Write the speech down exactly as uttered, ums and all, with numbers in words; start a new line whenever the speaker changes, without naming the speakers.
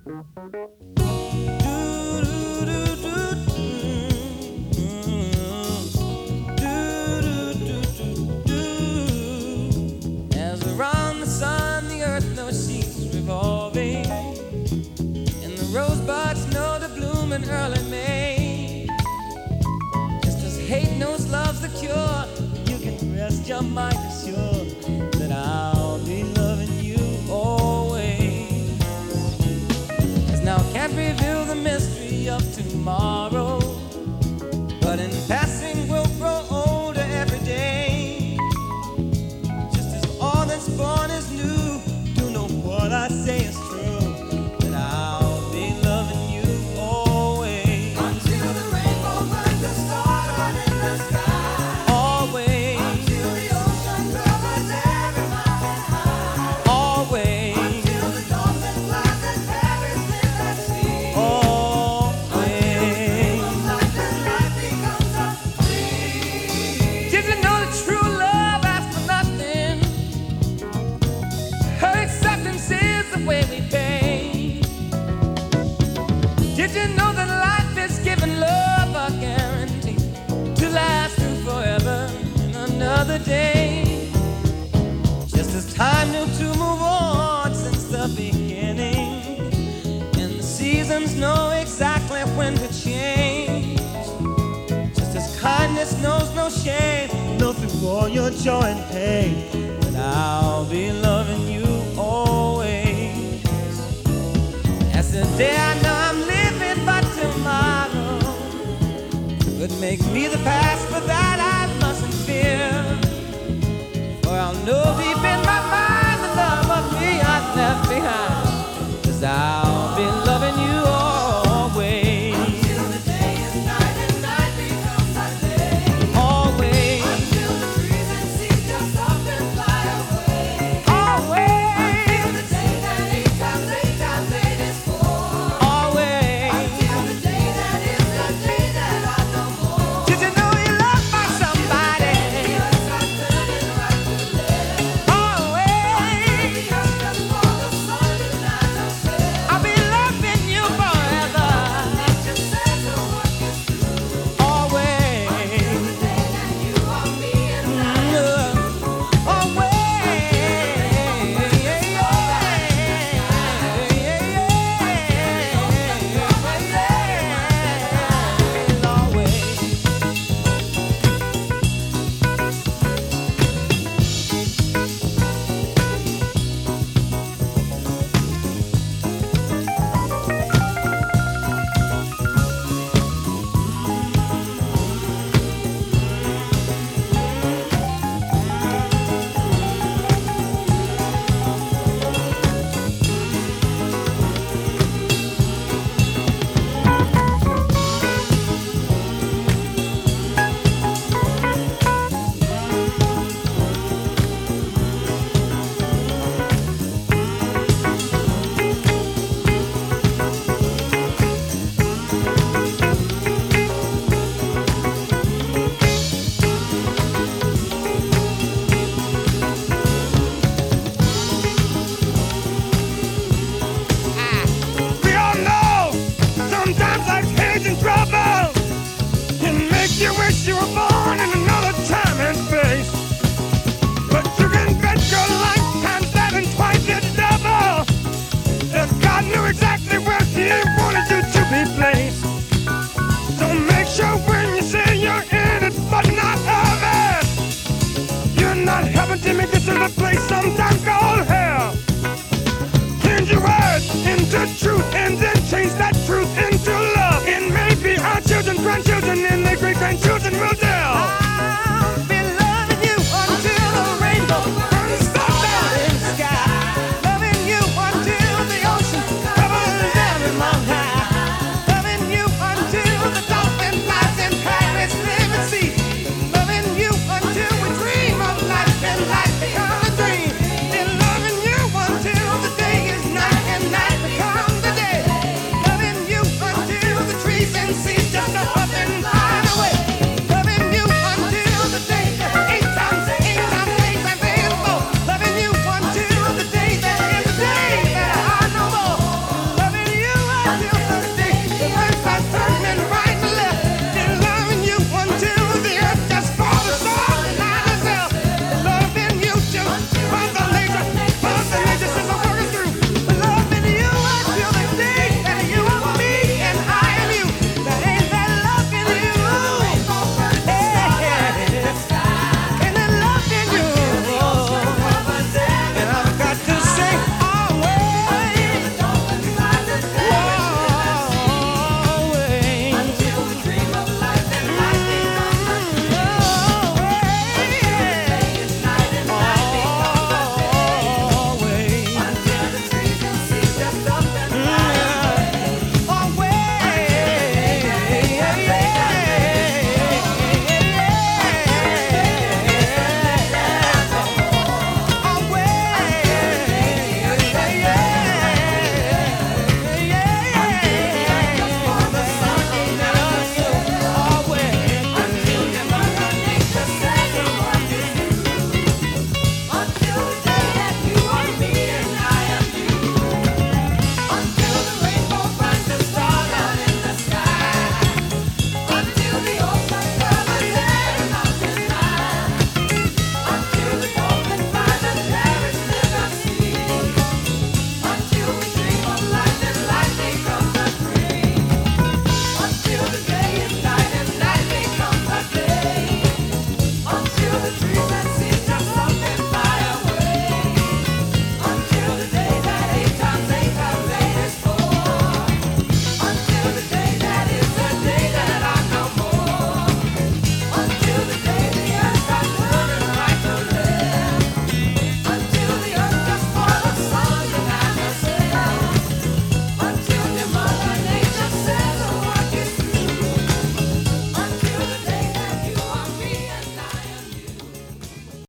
As around the sun the earth knows she's revolving, and the rosebuds know to bloom in early May. Just as hate knows love's the cure, you can rest your mind assured that I'll be loving you always. As now can't reveal the mystery of tomorrow, but in passing we'll grow older every day. Just as all that's born is new, do know what I say is true, that I'll be loving you always.
Until the rainbow burns the stars in the sky.
Always.
Until the ocean covers every mountain high.
Always.
Until the dolphin flies and carries in the sea.
Always.
Life and life becomes a dream.
Did you know that true love asks for nothing? Her acceptance is the way we pay. Did you know that life is giving love a guarantee to last through forever and another day? Just as time knew to move on since the beginning, and the seasons know exactly when to change. Just as kindness knows no shame, know through all your joy and pain, that I'll be loving you always. As the day I know I'm living, but tomorrow could make me the past, but that I mustn't fear. For I'll know deep in my mind the love of me I've left behind, 'cause I'll be loving you always.
Until the day is night and night becomes a day.
Always.
Until the trees and seas just up and fly away.
Always.
Until the day that eight times eight times eight is four.
Always.
Until the day that is the day that I know more.
Did you know you loved by somebody?
The earth starts turning right to left.
Always.
The earth does for the sun and night to fail.
I'll be loving you forever.
Nature says the work is through.
Always.
Until the day that you are me and I.
We all know sometimes life's hands in trouble can make you wish you were born in another time and space. But you can bet your lifetime's seven twice the double. That God knew exactly where He wanted you to be placed. So make sure when you say you're in it but not of it, you're not helping to make this is a place sometimes called hell. Change your words into truth and then